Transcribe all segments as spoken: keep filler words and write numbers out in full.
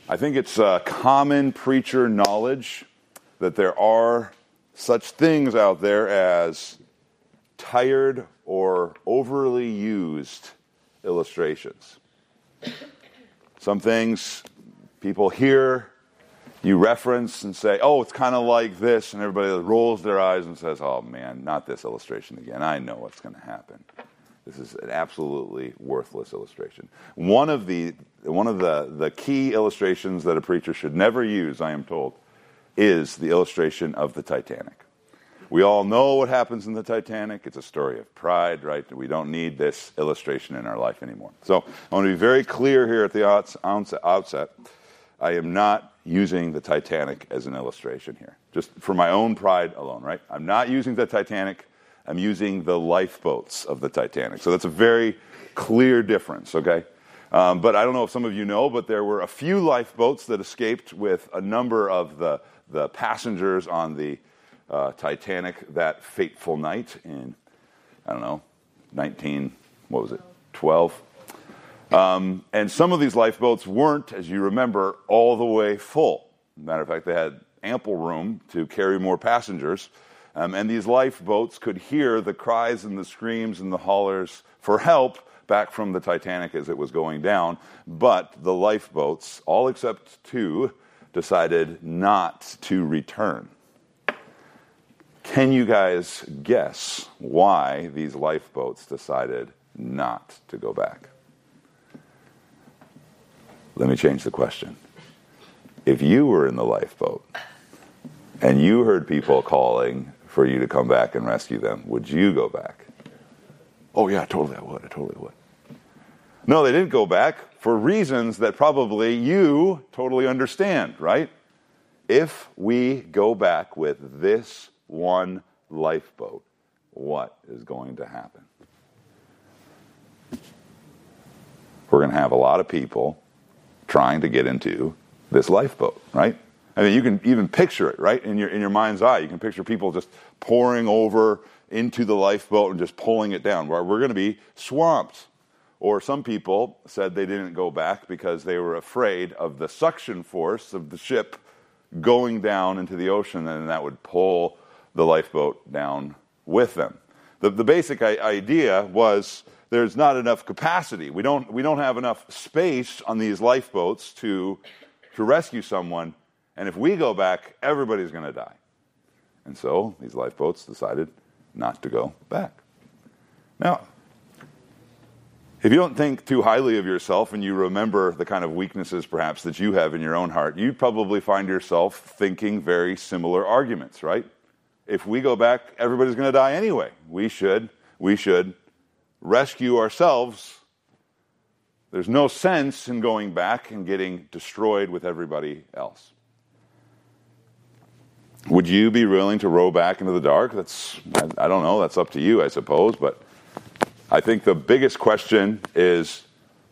I think it's uh, common preacher knowledge that there are such things out there as tired or overly used illustrations. Some things people hear, you reference and say, oh, it's kind of like this, and everybody rolls their eyes and says, oh man, not this illustration again. I know what's going to happen. This is an absolutely worthless illustration. One of the one of the, the key illustrations that a preacher should never use, I am told, is the illustration of the Titanic. We all know what happens in the Titanic. It's a story of pride, right? We don't need this illustration in our life anymore. So I want to be very clear here at the outset. I am not using the Titanic as an illustration here, just for my own pride alone, right? I'm not using the Titanic. I'm using the lifeboats of the Titanic. So that's a very clear difference, okay? Um, but I don't know if some of you know, but there were a few lifeboats that escaped with a number of the, the passengers on the uh, Titanic that fateful night in, I don't know, nineteen, what was it, twelve? Um, and some of these lifeboats weren't, as you remember, all the way full. Matter of fact, they had ample room to carry more passengers. Um, and these lifeboats could hear the cries and the screams and the hollers for help back from the Titanic as it was going down. But the lifeboats, all except two, decided not to return. Can you guys guess why these lifeboats decided not to go back? Let me change the question. If you were in the lifeboat and you heard people calling for you to come back and rescue them, would you go back? Oh yeah, totally I would, I totally would. No, they didn't go back for reasons that probably you totally understand, right? If we go back with this one lifeboat, what is going to happen? We're going to have a lot of people trying to get into this lifeboat, right? I mean, you can even picture it, right, in your in your mind's eye. You can picture people just pouring over into the lifeboat and just pulling it down. Where we're going to be swamped. Or some people said they didn't go back because they were afraid of the suction force of the ship going down into the ocean, and that would pull the lifeboat down with them. The, the basic idea was there's not enough capacity. We don't we don't have enough space on these lifeboats to to rescue someone. And if we go back, everybody's going to die. And so these lifeboats decided not to go back. Now, if you don't think too highly of yourself and you remember the kind of weaknesses perhaps that you have in your own heart, you probably find yourself thinking very similar arguments, right? If we go back, everybody's going to die anyway. We should, we should rescue ourselves. There's no sense in going back and getting destroyed with everybody else. Would you be willing to row back into the dark? That's, I, I don't know, that's up to you, I suppose, but I think the biggest question is,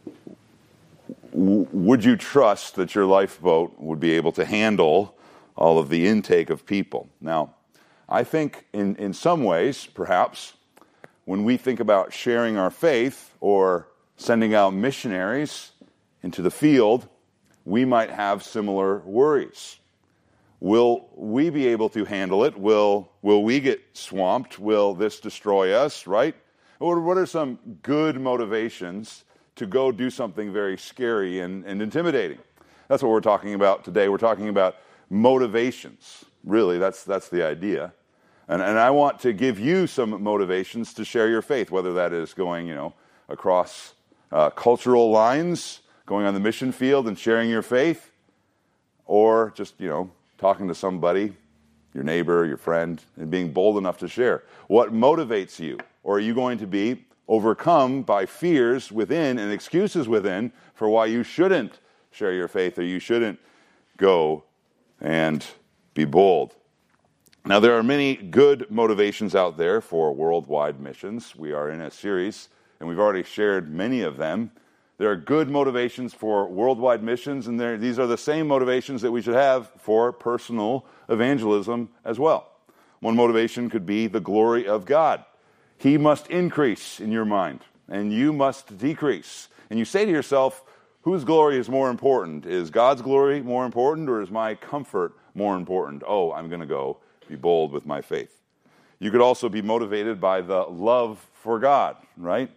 w- would you trust that your lifeboat would be able to handle all of the intake of people? Now, I think in, in some ways, perhaps, when we think about sharing our faith or sending out missionaries into the field, we might have similar worries. Will we be able to handle it? Will, will we get swamped? Will this destroy us, right? What are some good motivations to go do something very scary and, and intimidating? That's what we're talking about today. We're talking about motivations. Really, that's that's the idea. And, and I want to give you some motivations to share your faith, whether that is going, you know, across uh, cultural lines, going on the mission field and sharing your faith, or just, you know, talking to somebody, your neighbor, your friend, and being bold enough to share. What motivates you? Or are you going to be overcome by fears within and excuses within for why you shouldn't share your faith or you shouldn't go and be bold? Now, there are many good motivations out there for worldwide missions. We are in a series, and we've already shared many of them. There are good motivations for worldwide missions, and there, these are the same motivations that we should have for personal evangelism as well. One motivation could be the glory of God. He must increase in your mind, and you must decrease. And you say to yourself, whose glory is more important? Is God's glory more important, or is my comfort more important? Oh, I'm going to go be bold with my faith. You could also be motivated by the love for God, right?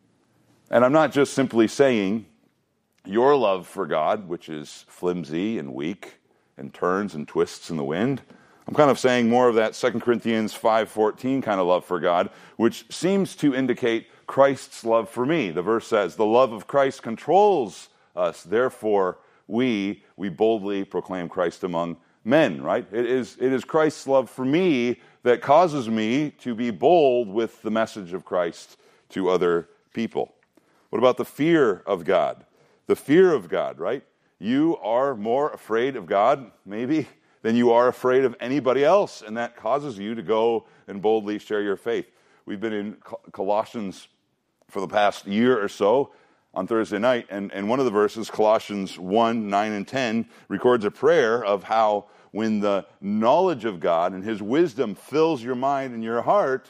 And I'm not just simply saying your love for God, which is flimsy and weak and turns and twists in the wind. I'm kind of saying more of that Second Corinthians five fourteen kind of love for God, which seems to indicate Christ's love for me. The verse says, the love of Christ controls us, therefore we, we boldly proclaim Christ among men, right? It is, it is Christ's love for me that causes me to be bold with the message of Christ to other people. What about the fear of God? The fear of God, right? You are more afraid of God, maybe, than you are afraid of anybody else, and that causes you to go and boldly share your faith. We've been in Colossians for the past year or so on Thursday night, and, and one of the verses, Colossians one, nine, and ten, records a prayer of how when the knowledge of God and His wisdom fills your mind and your heart,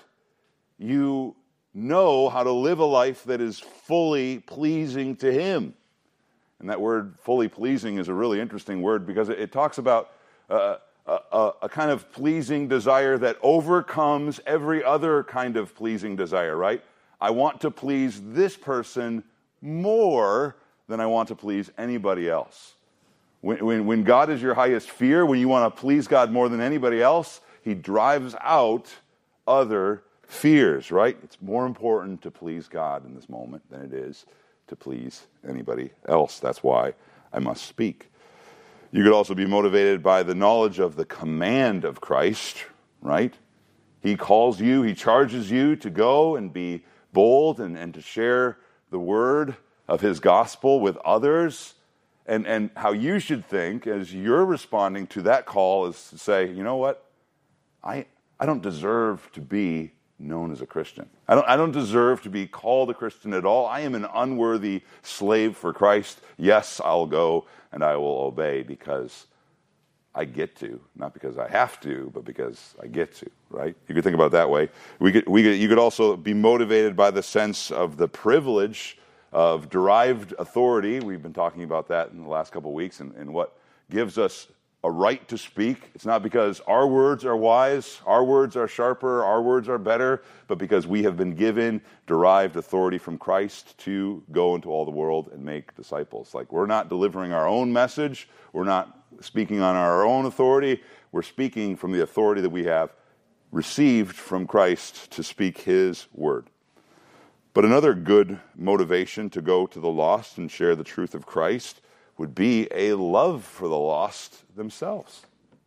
you know how to live a life that is fully pleasing to Him. And that word, fully pleasing, is a really interesting word because it, it talks about uh, a, a, a kind of pleasing desire that overcomes every other kind of pleasing desire, right? I want to please this person more than I want to please anybody else. When, when, when God is your highest fear, when you want to please God more than anybody else, He drives out other fears, right? It's more important to please God in this moment than it is to please anybody else. That's why I must speak. You could also be motivated by the knowledge of the command of Christ, right? He calls you, He charges you to go and be bold and, and to share the word of His gospel with others. And, and how you should think as you're responding to that call is to say, you know what? I, I don't deserve to be known as a Christian. I don't, I don't deserve to be called a Christian at all. I am an unworthy slave for Christ. Yes, I'll go and I will obey because I get to, not because I have to, but because I get to, right? You could think about it that way. We could, we could, you could also be motivated by the sense of the privilege of derived authority. We've been talking about that in the last couple of weeks, and, and what gives us a right to speak. It's not because our words are wise, our words are sharper, our words are better, but because we have been given derived authority from Christ to go into all the world and make disciples. Like, we're not delivering our own message, we're not speaking on our own authority, we're speaking from the authority that we have received from Christ to speak His word. But another good motivation to go to the lost and share the truth of Christ would be a love for the lost themselves.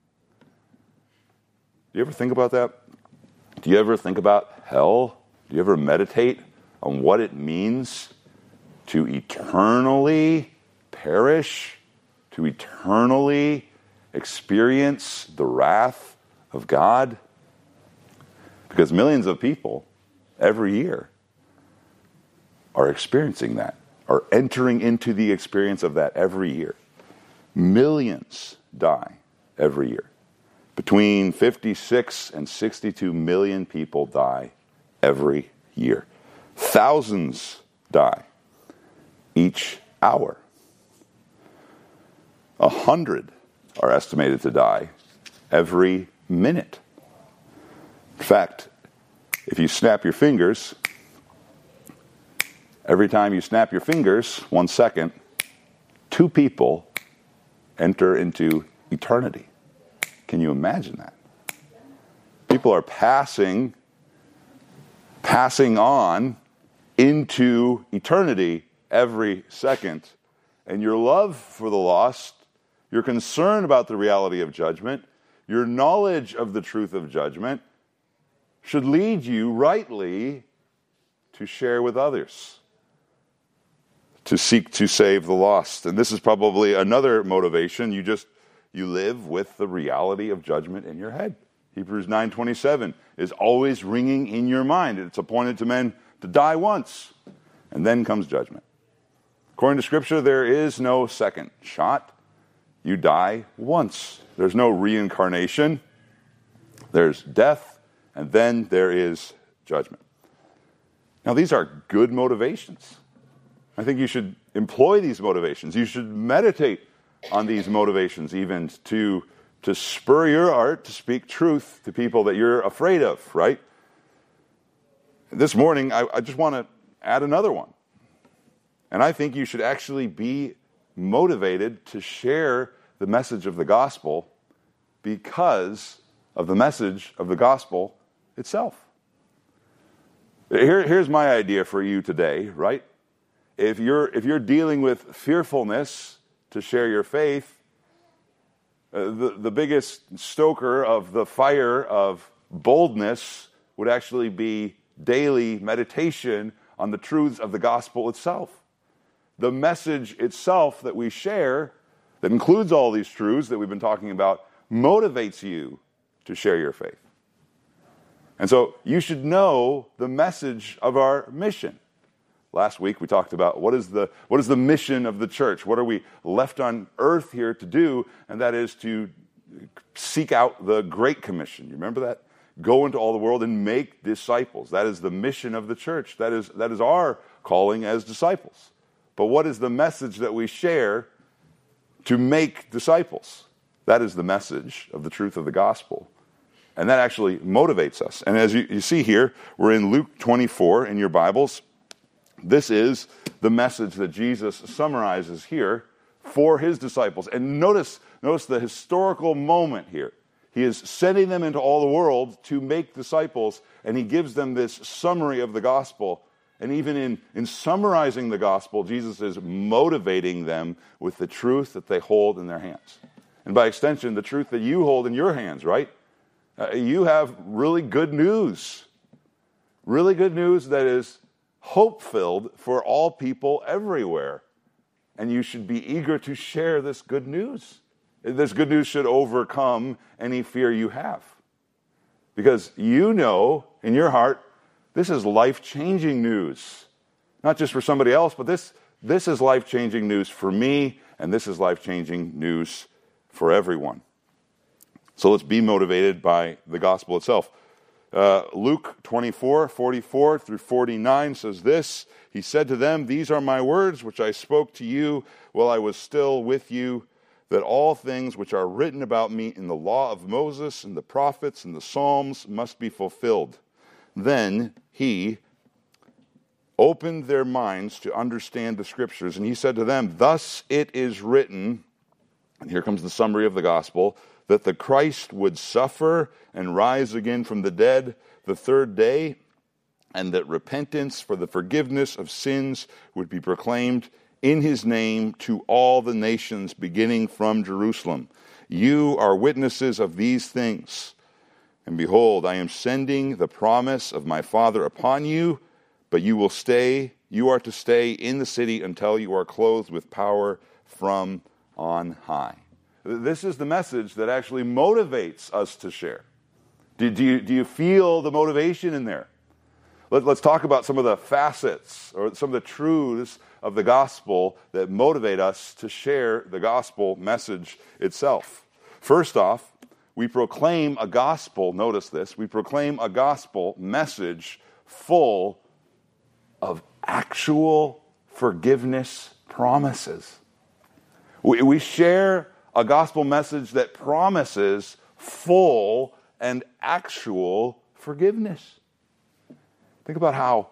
Do you ever think about that? Do you ever think about hell? Do you ever meditate on what it means to eternally perish, to eternally experience the wrath of God? Because millions of people every year are experiencing that, are entering into the experience of that every year. Millions die every year. Between fifty-six and sixty-two million people die every year. Thousands die each hour. A hundred are estimated to die every minute. In fact, if you snap your fingers, every time you snap your fingers, one second, two people enter into eternity. Can you imagine that? People are passing, passing on into eternity every second. And your love for the lost, your concern about the reality of judgment, your knowledge of the truth of judgment should lead you rightly to share with others, to seek to save the lost. And this is probably another motivation. You just, you live with the reality of judgment in your head. Hebrews nine twenty-seven is always ringing in your mind. It's appointed to men to die once, and then comes judgment. According to Scripture, there is no second shot. You die once. There's no reincarnation. There's death, and then there is judgment. Now, these are good motivations. I think you should employ these motivations. You should meditate on these motivations even to, to spur your heart to speak truth to people that you're afraid of, right? This morning, I, I just want to add another one. And I think you should actually be motivated to share the message of the gospel because of the message of the gospel itself. Here, here's my idea for you today, right? If you're, if you're dealing with fearfulness to share your faith, uh, the, the biggest stoker of the fire of boldness would actually be daily meditation on the truths of the gospel itself. The message itself that we share, that includes all these truths that we've been talking about, motivates you to share your faith. And so you should know the message of our mission. Last week we talked about what is the what is the mission of the church? What are we left on earth here to do? And that is to seek out the Great Commission. You remember that? Go into all the world and make disciples. That is the mission of the church. That is that is our calling as disciples. But what is the message that we share to make disciples? That is the message of the truth of the gospel. And that actually motivates us. And as you, you see here, we're in Luke twenty-four in your Bibles. This is the message that Jesus summarizes here for his disciples. And notice, notice the historical moment here. He is sending them into all the world to make disciples, and he gives them this summary of the gospel. And even in, in summarizing the gospel, Jesus is motivating them with the truth that they hold in their hands. And by extension, the truth that you hold in your hands, right? Uh, you have really good news. Really good news that is hope-filled for all people everywhere. And you should be eager to share this good news. This good news should overcome any fear you have. Because you know in your heart, this is life-changing news. Not just for somebody else, but this, this is life-changing news for me, and this is life-changing news for everyone. So let's be motivated by the gospel itself. Uh, Luke twenty-four, forty-four through forty-nine says this. He said to them, "These are my words which I spoke to you while I was still with you, that all things which are written about me in the law of Moses and the prophets and the Psalms must be fulfilled." Then he opened their minds to understand the scriptures, and he said to them, "Thus it is written," and here comes the summary of the gospel, "that the Christ would suffer and rise again from the dead the third day, and that repentance for the forgiveness of sins would be proclaimed in his name to all the nations, beginning from Jerusalem. You are witnesses of these things. And behold, I am sending the promise of my Father upon you, but you will stay, you are to stay in the city until you are clothed with power from on high." This is the message that actually motivates us to share. Do, do, you, do you feel the motivation in there? Let, let's talk about some of the facets or some of the truths of the gospel that motivate us to share the gospel message itself. First off, we proclaim a gospel, notice this, we proclaim a gospel message full of actual forgiveness promises. We, we share a gospel message that promises full and actual forgiveness. Think about how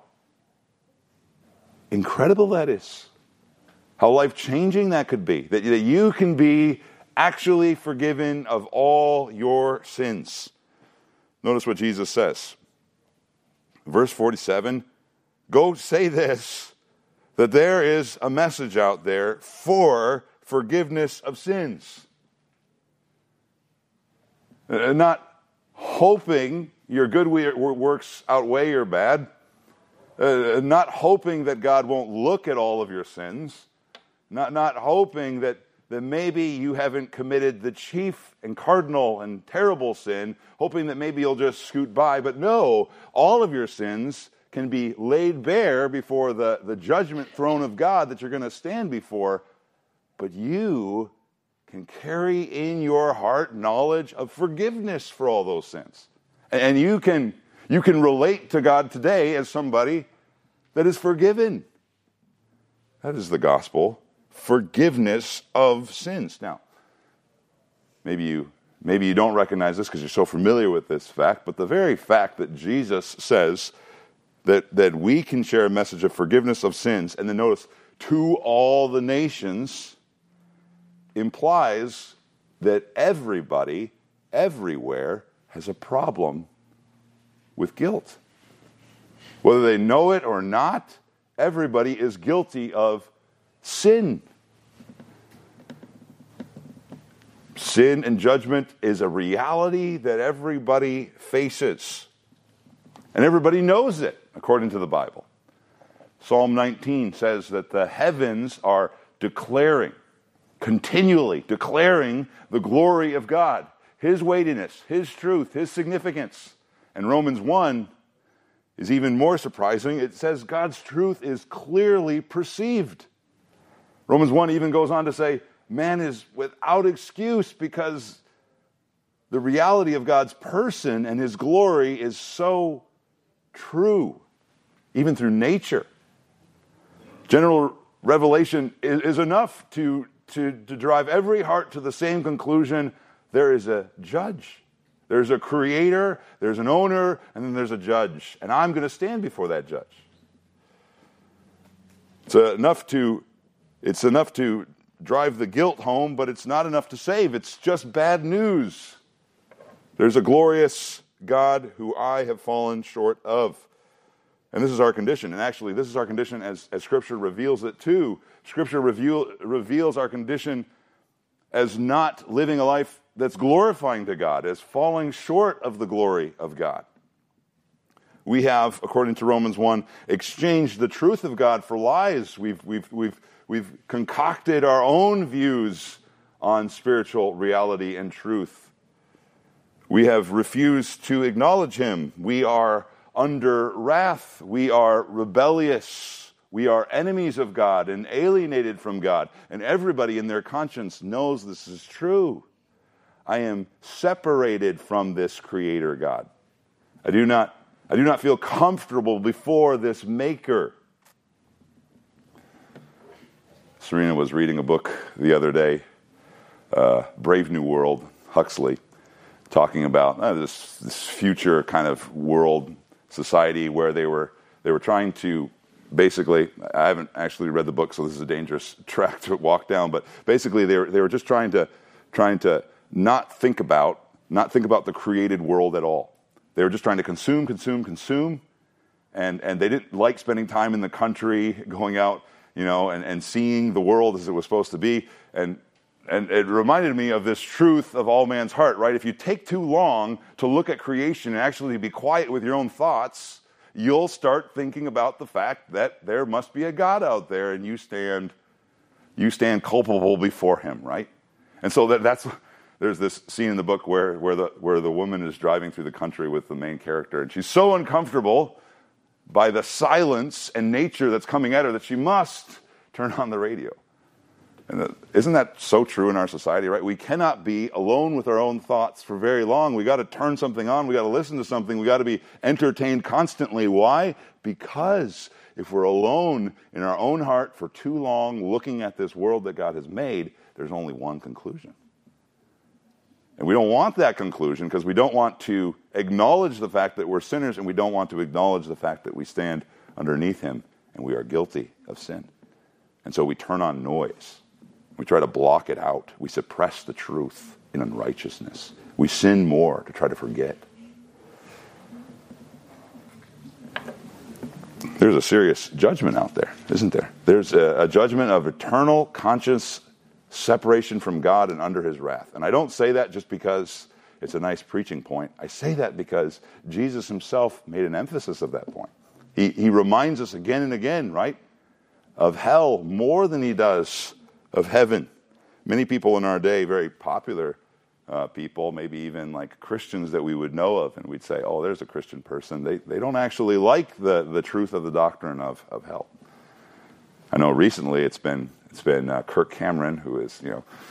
incredible that is. How life-changing that could be. That, that you can be actually forgiven of all your sins. Notice what Jesus says. Verse forty-seven, "Go say this, that there is a message out there for forgiveness of sins." Uh, not hoping your good works outweigh your bad. Uh, not hoping that God won't look at all of your sins. Not, not hoping that, that maybe you haven't committed the chief and cardinal and terrible sin. Hoping that maybe you'll just scoot by. But no, all of your sins can be laid bare before the, the judgment throne of God that you're going to stand before. But you can carry in your heart knowledge of forgiveness for all those sins. And you can, you can relate to God today as somebody that is forgiven. That is the gospel. Forgiveness of sins. Now, maybe you maybe you don't recognize this because you're so familiar with this fact, but the very fact that Jesus says that, that we can share a message of forgiveness of sins, and then notice, to all the nations, implies that everybody, everywhere, has a problem with guilt. Whether they know it or not, everybody is guilty of sin. Sin and judgment is a reality that everybody faces. And everybody knows it, according to the Bible. Psalm nineteen says that the heavens are declaring, continually declaring the glory of God, His weightiness, His truth, His significance. And Romans one is even more surprising. It says God's truth is clearly perceived. Romans one even goes on to say, man is without excuse because the reality of God's person and His glory is so true, even through nature. General revelation is, is enough to, to, to drive every heart to the same conclusion. There is a judge. There's a creator, there's an owner, and then there's a judge. And I'm going to stand before that judge. It's enough to, it's enough to drive the guilt home, but it's not enough to save. It's just bad news. There's a glorious God who I have fallen short of. And this is our condition. And actually, this is our condition as, as Scripture reveals it too. Scripture reveal, reveals our condition as not living a life that's glorifying to God, as falling short of the glory of God. We have, according to Romans one, exchanged the truth of God for lies. We've, we've, we've, we've concocted our own views on spiritual reality and truth. We have refused to acknowledge Him. We are under wrath. We are rebellious. We are enemies of God and alienated from God. And everybody in their conscience knows this is true. I am separated from this Creator God. I do not, I do not feel comfortable before this Maker. Serena was reading a book the other day, uh, Brave New World, Huxley, talking about uh, this, this future kind of world society where they were they were trying to basically, I haven't actually read the book, so this is a dangerous track to walk down, but basically they were they were just trying to trying to not think about, not think about the created world at all. They were just trying to consume, consume, consume, and, and they didn't like spending time in the country, going out, you know, and, and seeing the world as it was supposed to be. And and it reminded me of this truth of all man's heart, right? If you take too long to look at creation and actually be quiet with your own thoughts, you'll start thinking about the fact that there must be a God out there, and you stand, you stand culpable before Him, right? And so that that's... There's this scene in the book where, where the where the woman is driving through the country with the main character, and she's so uncomfortable by the silence and nature that's coming at her that she must turn on the radio. And that, isn't that so true in our society, right? We cannot be alone with our own thoughts for very long. We got to turn something on. We got to listen to something. We got to be entertained constantly. Why? Because if we're alone in our own heart for too long, looking at this world that God has made, there's only one conclusion. And we don't want that conclusion because we don't want to acknowledge the fact that we're sinners, and we don't want to acknowledge the fact that we stand underneath Him and we are guilty of sin. And so we turn on noise. We try to block it out. We suppress the truth in unrighteousness. We sin more to try to forget. There's a serious judgment out there, isn't there? There's a, a judgment of eternal conscious separation from God and under His wrath. And I don't say that just because it's a nice preaching point. I say that because Jesus Himself made an emphasis of that point. He, he reminds us again and again, right, of hell more than He does of heaven. Many people in our day, very popular uh, people, maybe even like Christians that we would know of, and we'd say, oh, there's a Christian person. They they don't actually like the, the truth of the doctrine of, of hell. I know recently it's been It's been uh, Kirk Cameron, who is, you know,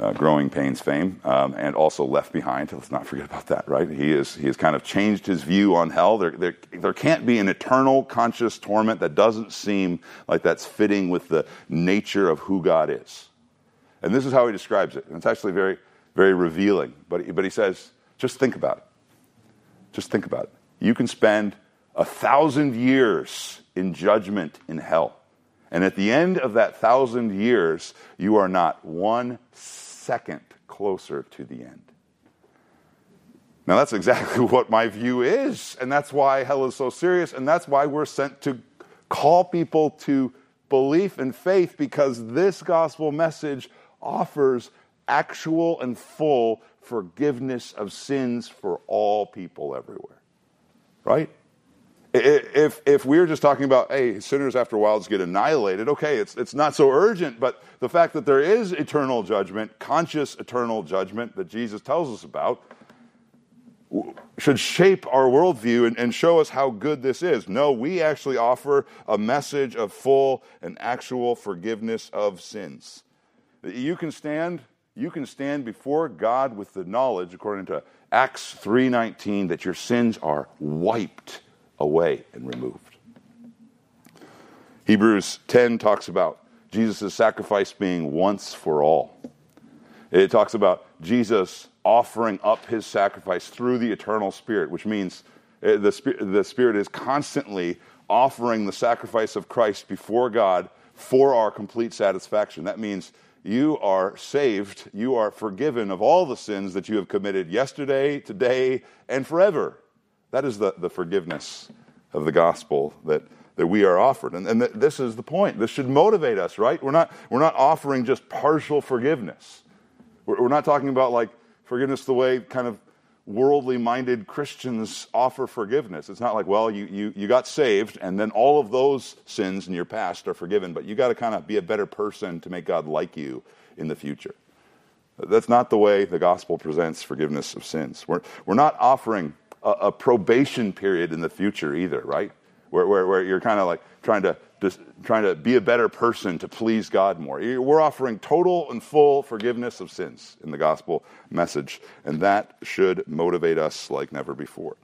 uh, Growing Pains fame, um, and also Left Behind. Let's not forget about that, right? He is he has kind of changed his view on hell. There, there, there can't be an eternal conscious torment that doesn't seem like that's fitting with the nature of who God is. And this is how he describes it. And it's actually very, very revealing. But, but he says, just think about it. Just think about it. You can spend a thousand years in judgment in hell. And at the end of that thousand years, you are not one second closer to the end. Now, that's exactly what my view is. And that's why hell is so serious. And that's why we're sent to call people to belief and faith, because this gospel message offers actual and full forgiveness of sins for all people everywhere. Right? If if we're just talking about, hey, sinners after a while just get annihilated, okay, it's it's not so urgent, but the fact that there is eternal judgment, conscious eternal judgment that Jesus tells us about, should shape our worldview and, and show us how good this is. No, we actually offer a message of full and actual forgiveness of sins. You can stand, you can stand before God with the knowledge, according to Acts three nineteen, that your sins are wiped away and removed. Hebrews ten talks about Jesus' sacrifice being once for all. It talks about Jesus offering up his sacrifice through the eternal Spirit, which means the Spirit, the Spirit is constantly offering the sacrifice of Christ before God for our complete satisfaction. That means you are saved, you are forgiven of all the sins that you have committed yesterday, today, and forever. That is the, the forgiveness of the gospel that, that we are offered. And, and th- this is the point. This should motivate us, right? We're not, we're not offering just partial forgiveness. We're, we're not talking about like forgiveness the way kind of worldly-minded Christians offer forgiveness. It's not like, well, you, you, you got saved, and then all of those sins in your past are forgiven, but you got to kind of be a better person to make God like you in the future. That's not the way the gospel presents forgiveness of sins. We're, we're not offering a, a probation period in the future either, right? Where, where, where you're kind of like trying to just trying to be a better person to please God more. We're offering total and full forgiveness of sins in the gospel message, and that should motivate us like never before.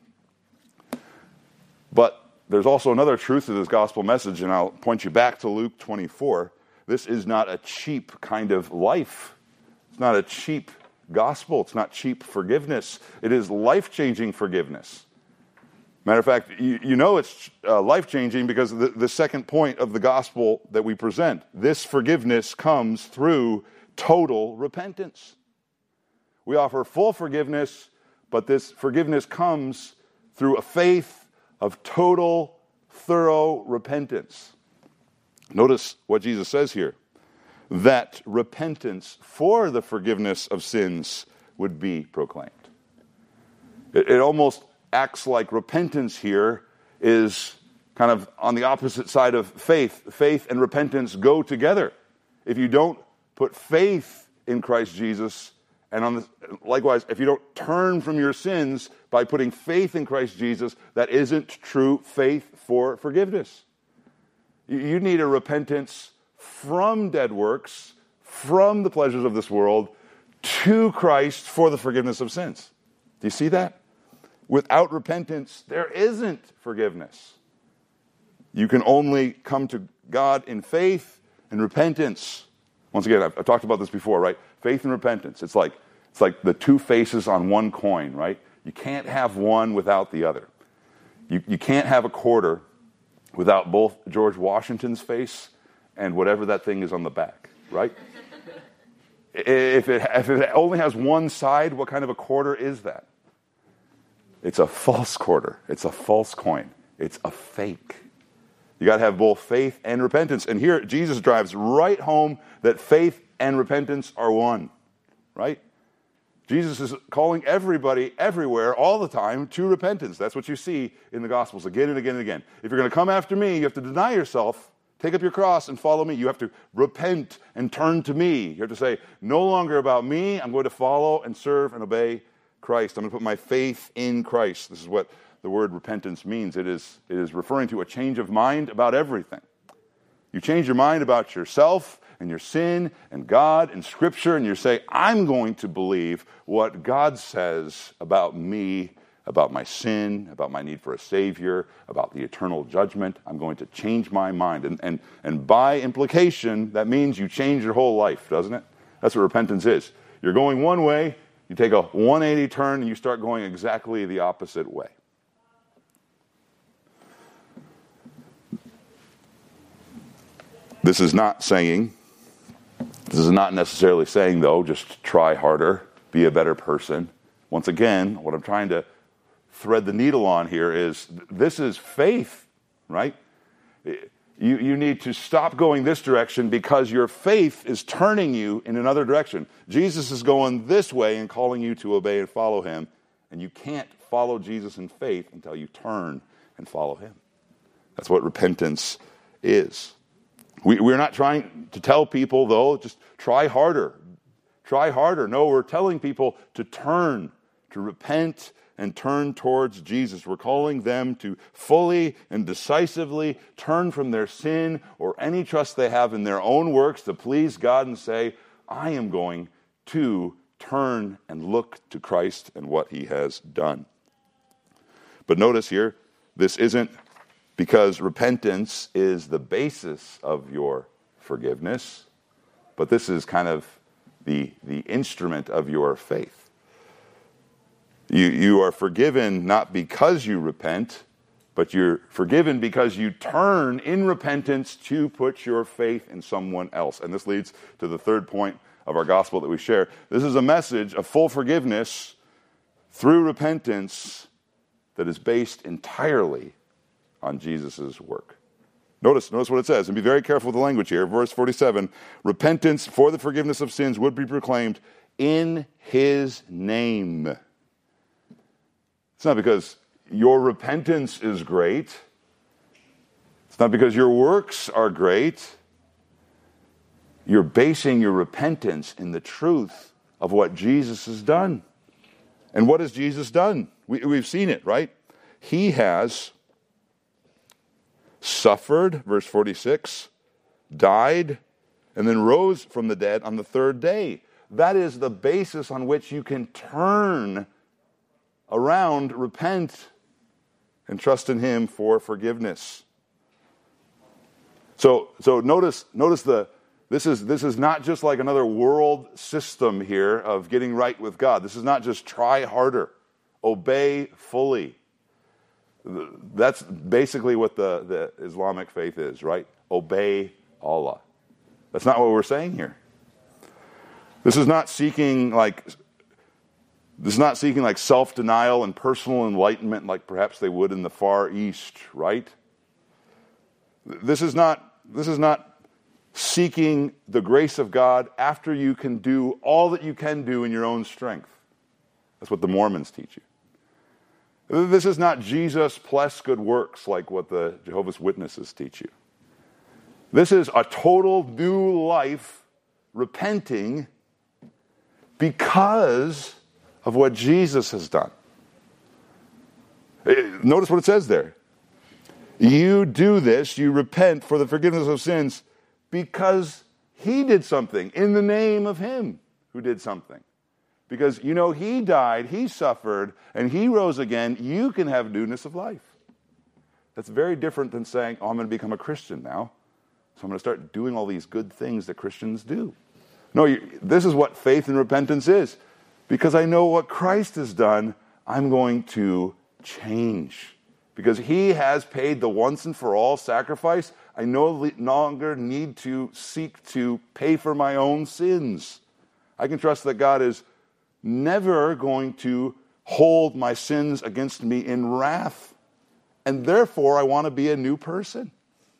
But there's also another truth to this gospel message, and I'll point you back to Luke twenty-four. This is not a cheap kind of life. It's not a cheap gospel. It's not cheap forgiveness. It is life-changing forgiveness. Matter of fact, you, you know it's uh, life-changing because the, the second point of the gospel that we present, this forgiveness comes through total repentance. We offer full forgiveness, but this forgiveness comes through a faith of total, thorough repentance. Notice what Jesus says here, that repentance for the forgiveness of sins would be proclaimed. It, it almost acts like repentance here is kind of on the opposite side of faith. Faith and repentance go together. If you don't put faith in Christ Jesus, and on the, likewise, if you don't turn from your sins by putting faith in Christ Jesus, that isn't true faith for forgiveness. You, you need a repentance from dead works, from the pleasures of this world, to Christ for the forgiveness of sins. Do you see that? Without repentance, there isn't forgiveness. You can only come to God in faith and repentance. Once again, I've, I've talked about this before, right? Faith and repentance. It's like it's like the two faces on one coin, right? You can't have one without the other. You, you can't have a quarter without both George Washington's face and whatever that thing is on the back, right? If it, if it only has one side, what kind of a quarter is that? It's a false quarter. It's a false coin. It's a fake. You got to have both faith and repentance. And here, Jesus drives right home that faith and repentance are one, right? Jesus is calling everybody, everywhere, all the time, to repentance. That's what you see in the Gospels again and again and again. If you're going to come after me, you have to deny yourself, take up your cross, and follow me. You have to repent and turn to me. You have to say, no longer about me. I'm going to follow and serve and obey Christ. I'm going to put my faith in Christ. This is what the word repentance means. It is, it is referring to a change of mind about everything. You change your mind about yourself and your sin and God and Scripture, and you say, I'm going to believe what God says about me, about my sin, about my need for a Savior, about the eternal judgment. I'm going to change my mind. And, and, and by implication, that means you change your whole life, doesn't it? That's what repentance is. You're going one way, you take a one eighty turn, and you start going exactly the opposite way. This is not saying, this is not necessarily saying, though, just try harder, be a better person. Once again, what I'm trying to thread the needle on here is, this is faith, right? You, you need to stop going this direction because your faith is turning you in another direction. Jesus is going this way and calling you to obey and follow him, and you can't follow Jesus in faith until you turn and follow him. That's what repentance is. We, we're not trying to tell people, though, just try harder. Try harder. No, we're telling people to turn, to repent and turn towards Jesus. We're calling them to fully and decisively turn from their sin or any trust they have in their own works to please God and say, I am going to turn and look to Christ and what he has done. But notice here, this isn't because repentance is the basis of your forgiveness, but this is kind of the, the instrument of your faith. You, you are forgiven not because you repent, but you're forgiven because you turn in repentance to put your faith in someone else. And this leads to the third point of our gospel that we share. This is a message of full forgiveness through repentance that is based entirely on Jesus' work. Notice, notice what it says, and be very careful with the language here. Verse forty-seven, repentance for the forgiveness of sins would be proclaimed in his name. It's not because your repentance is great. It's not because your works are great. You're basing your repentance in the truth of what Jesus has done. And what has Jesus done? We, we've seen it, right? He has suffered, verse forty-six, died, and then rose from the dead on the third day. That is the basis on which you can turn around, repent, and trust in him for forgiveness. So, so notice, notice the this is this is not just like another world system here of getting right with God. This is not just try harder, obey fully. That's basically what the, the Islamic faith is, right? Obey Allah. That's not what we're saying here. This is not seeking like this is not seeking like self-denial and personal enlightenment like perhaps they would in the Far East, right? This is not this is not seeking the grace of God after you can do all that you can do in your own strength. That's what the Mormons teach you. This is not Jesus plus good works like what the Jehovah's Witnesses teach you. This is a total new life, repenting because of what Jesus has done. Notice what it says there. You do this, you repent for the forgiveness of sins because he did something in the name of him who did something. Because, you know, he died, he suffered, and he rose again. You can have newness of life. That's very different than saying, oh, I'm going to become a Christian now, so I'm going to start doing all these good things that Christians do. No, you, this is what faith and repentance is. Because I know what Christ has done, I'm going to change. Because he has paid the once and for all sacrifice, I no longer need to seek to pay for my own sins. I can trust that God is never going to hold my sins against me in wrath. And therefore, I want to be a new person.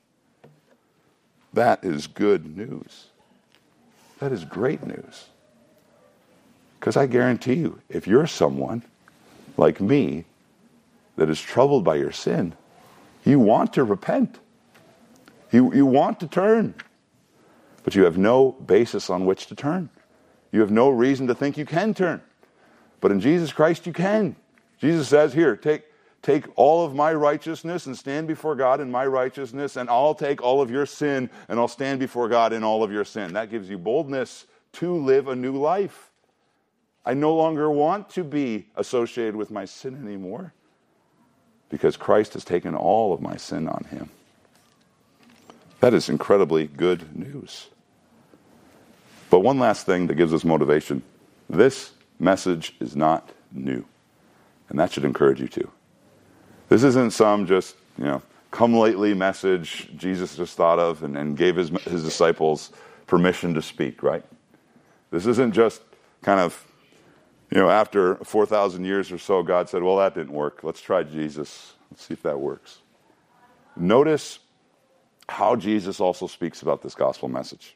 That is good news. That is great news. Because I guarantee you, if you're someone like me that is troubled by your sin, you want to repent. You, you want to turn. But you have no basis on which to turn. You have no reason to think you can turn. But in Jesus Christ, you can. Jesus says, here, take, take all of my righteousness and stand before God in my righteousness, and I'll take all of your sin and I'll stand before God in all of your sin. That gives you boldness to live a new life. I no longer want to be associated with my sin anymore because Christ has taken all of my sin on him. That is incredibly good news. But one last thing that gives us motivation. This message is not new. And that should encourage you too. This isn't some just, you know, come lately message Jesus just thought of and, and gave his, his disciples permission to speak, right? This isn't just kind of, you know, after four thousand years or so, God said, well, that didn't work. Let's try Jesus. Let's see if that works. Notice how Jesus also speaks about this gospel message.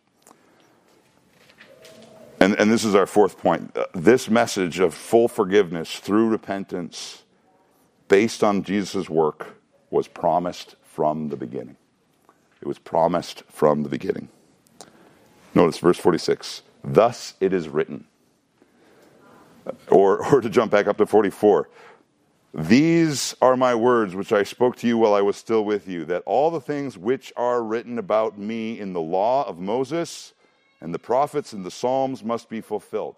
And, and this is our fourth point. This message of full forgiveness through repentance based on Jesus' work was promised from the beginning. It was promised from the beginning. Notice verse forty-six. Thus it is written. Or, or to jump back up to forty-four. These are my words which I spoke to you while I was still with you, that all the things which are written about me in the law of Moses and the prophets and the Psalms must be fulfilled.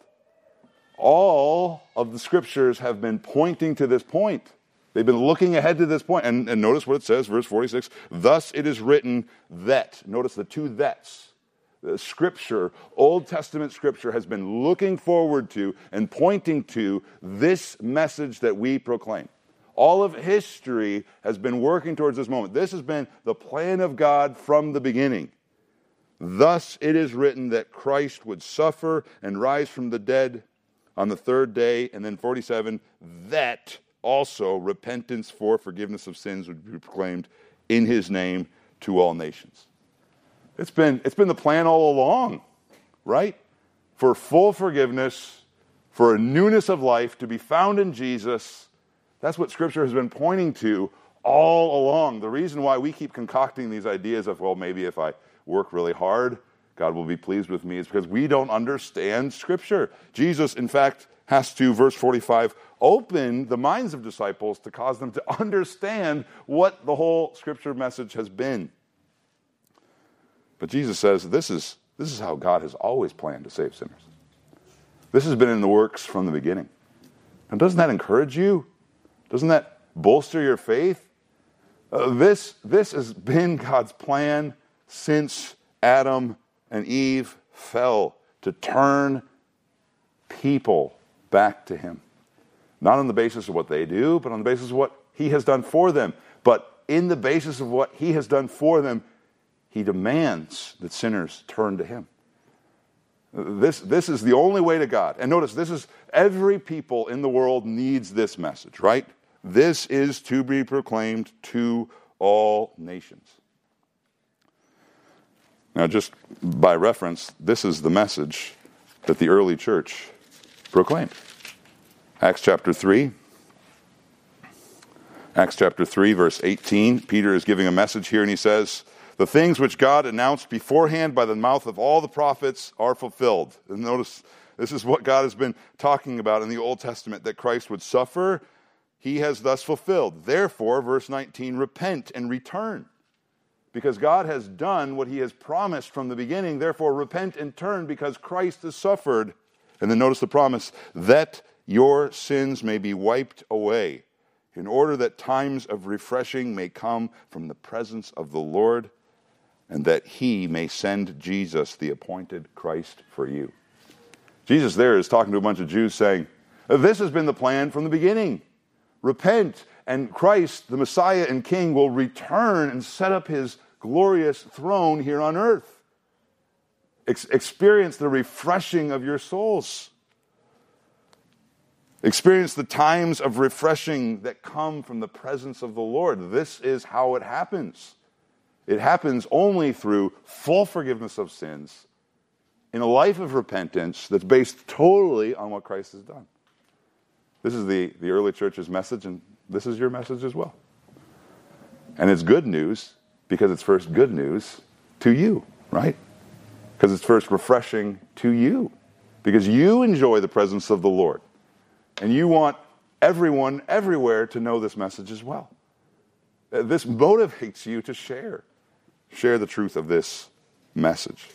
All of the scriptures have been pointing to this point. They've been looking ahead to this point. And, and notice what it says, verse forty-six. Thus it is written that. Notice the two that's. The scripture, Old Testament scripture, has been looking forward to and pointing to this message that we proclaim. All of history has been working towards this moment. This has been the plan of God from the beginning. Thus it is written that Christ would suffer and rise from the dead on the third day. And then forty-seven, that also repentance for forgiveness of sins would be proclaimed in his name to all nations. It's been, it's been the plan all along, right? For full forgiveness, for a newness of life to be found in Jesus. That's what Scripture has been pointing to all along. The reason why we keep concocting these ideas of, well, maybe if I work really hard, God will be pleased with me, is because we don't understand Scripture. Jesus, in fact, has to, verse forty-five, open the minds of disciples to cause them to understand what the whole Scripture message has been. But Jesus says this is, this is how God has always planned to save sinners. This has been in the works from the beginning. And doesn't that encourage you? Doesn't that bolster your faith? Uh, this, this has been God's plan since Adam and Eve fell, to turn people back to him. Not on the basis of what they do, but on the basis of what he has done for them. But in the basis of what he has done for them, he demands that sinners turn to him. This, this is the only way to God. And notice, this is every people in the world needs this message, right? This is to be proclaimed to all nations. Now, just by reference, this is the message that the early church proclaimed. Acts chapter three. Acts chapter three, verse eighteen. Peter is giving a message here, and he says, the things which God announced beforehand by the mouth of all the prophets are fulfilled. And notice, this is what God has been talking about in the Old Testament, that Christ would suffer. He has thus fulfilled. Therefore, verse nineteen, repent and return. Because God has done what he has promised from the beginning. Therefore, repent and turn because Christ has suffered. And then notice the promise, that your sins may be wiped away, in order that times of refreshing may come from the presence of the Lord, and that he may send Jesus, the appointed Christ, for you. Jesus there is talking to a bunch of Jews saying, this has been the plan from the beginning. Repent, and Christ, the Messiah and King, will return and set up his glorious throne here on earth. Ex- experience the refreshing of your souls. Experience the times of refreshing that come from the presence of the Lord. This is how it happens. It happens only through full forgiveness of sins in a life of repentance that's based totally on what Christ has done. This is the, the early church's message, and this is your message as well. And it's good news because it's first good news to you, right? Because it's first refreshing to you. Because you enjoy the presence of the Lord. And you want everyone everywhere to know this message as well. This motivates you to share. Share the truth of this message.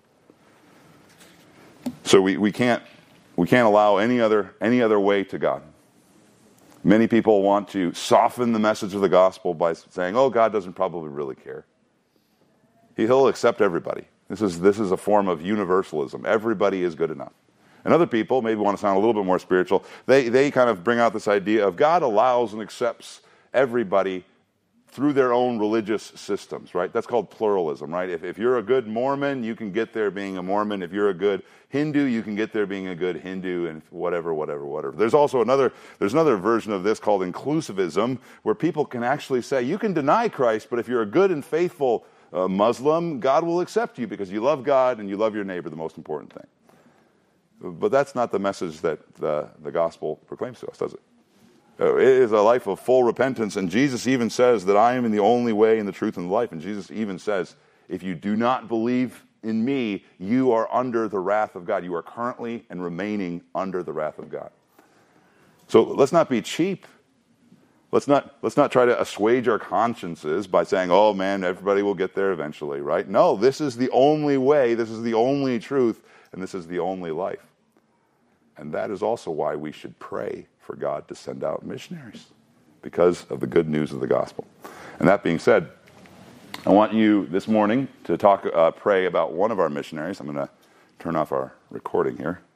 So we, we can't we can't allow any other any other way to God. Many people want to soften the message of the gospel by saying, "Oh, God doesn't probably really care. He'll accept everybody." This is this is a form of universalism. Everybody is good enough. And other people maybe want to sound a little bit more spiritual. They they kind of bring out this idea of God allows and accepts everybody through their own religious systems, right? That's called pluralism, right? If, if you're a good Mormon, you can get there being a Mormon. If you're a good Hindu, you can get there being a good Hindu, and whatever, whatever, whatever. There's also another, there's another version of this called inclusivism, where people can actually say, you can deny Christ, but if you're a good and faithful uh, Muslim, God will accept you because you love God and you love your neighbor, the most important thing. But that's not the message that the, the gospel proclaims to us, does it? It is a life of full repentance, and Jesus even says that I am the only way and the truth and the life. And Jesus even says, if you do not believe in me, you are under the wrath of God. You are currently and remaining under the wrath of God. So let's not be cheap. Let's not let's not try to assuage our consciences by saying, oh man, everybody will get there eventually, right? No, this is the only way, this is the only truth, and this is the only life. And that is also why we should pray for God to send out missionaries, because of the good news of the gospel. And that being said, I want you this morning to talk, uh, pray about one of our missionaries. I'm going to turn off our recording here.